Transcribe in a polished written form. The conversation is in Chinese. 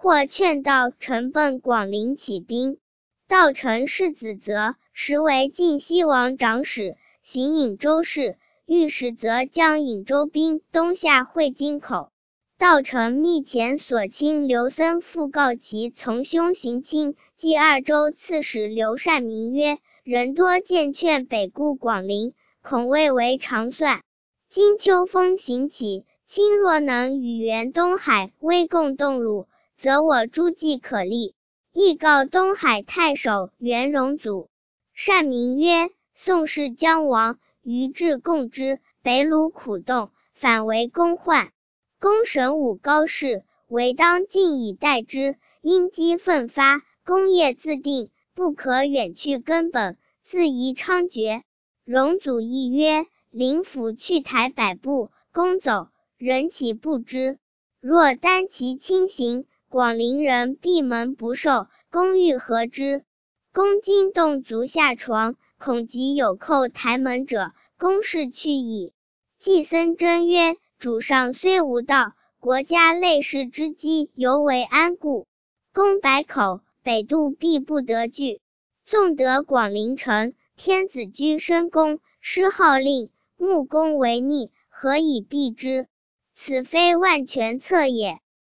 或劝道臣奔广陵起兵。道成世子则，时为晋西王长史，行颍州事，御史则将颍州兵东下会津口。道成密遣所卿刘森复告其从兄行亲，冀二州刺史刘善明曰：人多见劝北顾广陵，恐未为长算。今秋风行起，卿若能与援东海，威共动鲁，则我诸计可立。亦告东海太守袁荣祖。善明曰：宋氏将亡，余至共之，北虏苦动，反为公患。公审武高士，唯当静以待之，因机奋发，功业自定，不可远去根本，自宜猖獗。荣祖亦曰：灵府去台100步，公走，人岂不知？若单其轻行，广陵人闭门不受，公欲何之？公今动足下床，恐即有叩台门者，公事去矣。季森真曰：主上虽无道，国家累世之基犹为安固。公百口，北渡必不得拒。纵得广陵城，天子居深宫，施号令，穆公为逆，何以避之？此非万全策也。